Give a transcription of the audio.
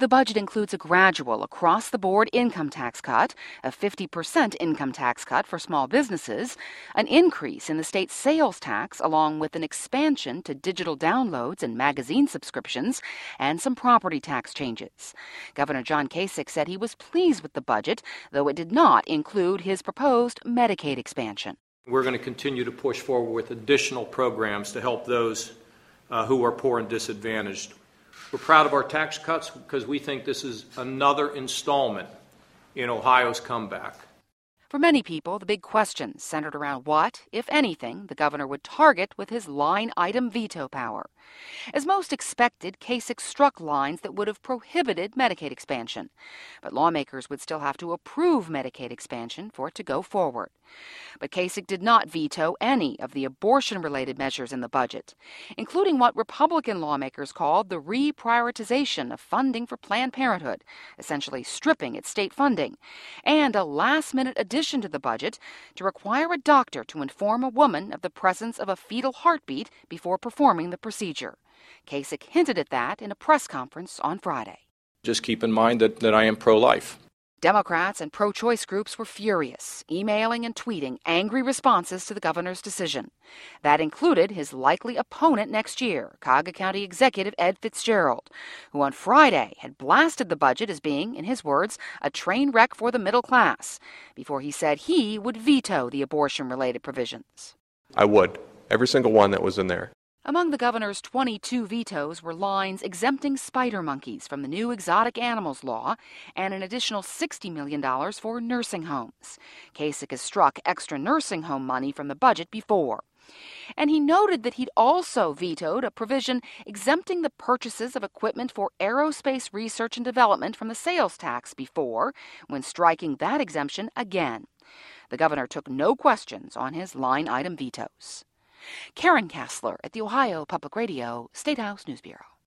The budget includes a gradual, across-the-board income tax cut, a 50% income tax cut for small businesses, an increase in the state's sales tax, along with an expansion to digital downloads and magazine subscriptions, and some property tax changes. Governor John Kasich said he was pleased with the budget, though it did not include his proposed Medicaid expansion. We're going to continue to push forward with additional programs to help those who are poor and disadvantaged. We're proud of our tax cuts because we think this is another installment in Ohio's comeback. For many people, the big questions centered around what, if anything, the governor would target with his line-item veto power. As most expected, Kasich struck lines that would have prohibited Medicaid expansion. But lawmakers would still have to approve Medicaid expansion for it to go forward. But Kasich did not veto any of the abortion-related measures in the budget, including what Republican lawmakers called the reprioritization of funding for Planned Parenthood, essentially stripping its state funding, and a last-minute addition to the budget to require a doctor to inform a woman of the presence of a fetal heartbeat before performing the procedure. Kasich hinted at that in a press conference on Friday. Just keep in mind that I am pro-life. Democrats and pro-choice groups were furious, emailing and tweeting angry responses to the governor's decision. That included his likely opponent next year, Cuyahoga County Executive Ed Fitzgerald, who on Friday had blasted the budget as being, in his words, a train wreck for the middle class, before he said he would veto the abortion-related provisions. I would. Every single one that was in there. Among the governor's 22 vetoes were lines exempting spider monkeys from the new exotic animals law and an additional $60 million for nursing homes. Kasich has struck extra nursing home money from the budget before. And he noted that he'd also vetoed a provision exempting the purchases of equipment for aerospace research and development from the sales tax before, when striking that exemption again. The governor took no questions on his line-item vetoes. Karen Kassler at the Ohio Public Radio State House News Bureau.